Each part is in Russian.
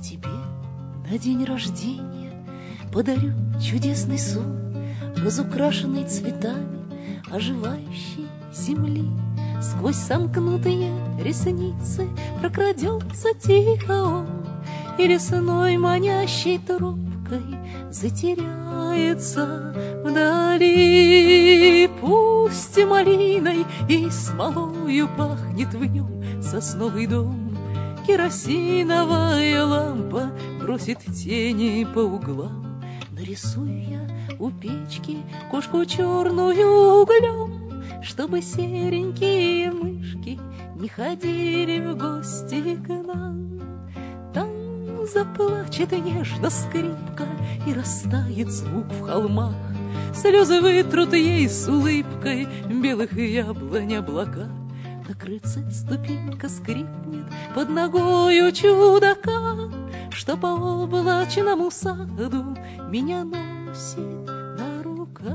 Тебе на день рождения подарю чудесный сон, разукрашенный цветами оживающей земли. Сквозь сомкнутые ресницы прокрадется тихо он, и лесной манящей тропкой затеряется вдали. Пусть малиной и смолою пахнет в нем сосновый дом, керосиновая лампа бросит тени по углам. Нарисую я у печки кошку черную углем, чтобы серенькие мышки не ходили в гости к нам. Там заплачет нежно скрипка, и растает звук в холмах. Слезы вытрут ей с улыбкой белых яблонь облака. На крыльце ступенька скрипнет под ногою чудака, что по облачному саду меня носит на руках.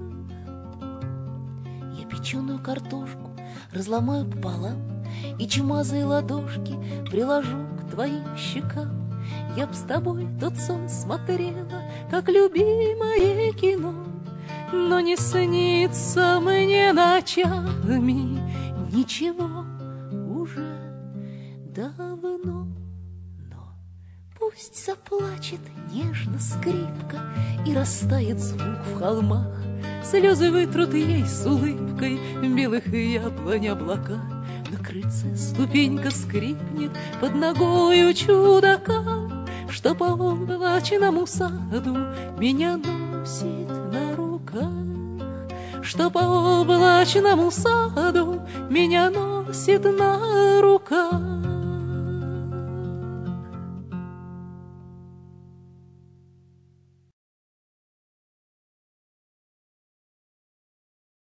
Я печеную картошку разломаю пополам и чумазые ладошки приложу к твоим щекам. Я б с тобой тот сон смотрела, как любимое кино, но не снится мне ночами ничего уже давно. Но пусть заплачет нежно скрипка, и растает звук в холмах. Слезы вытрут ей с улыбкой белых яблонь облака. На крыльце ступенька скрипнет под ногою чудака, что по облачному саду меня носит на руках. Что по облачному саду меня носит на руках.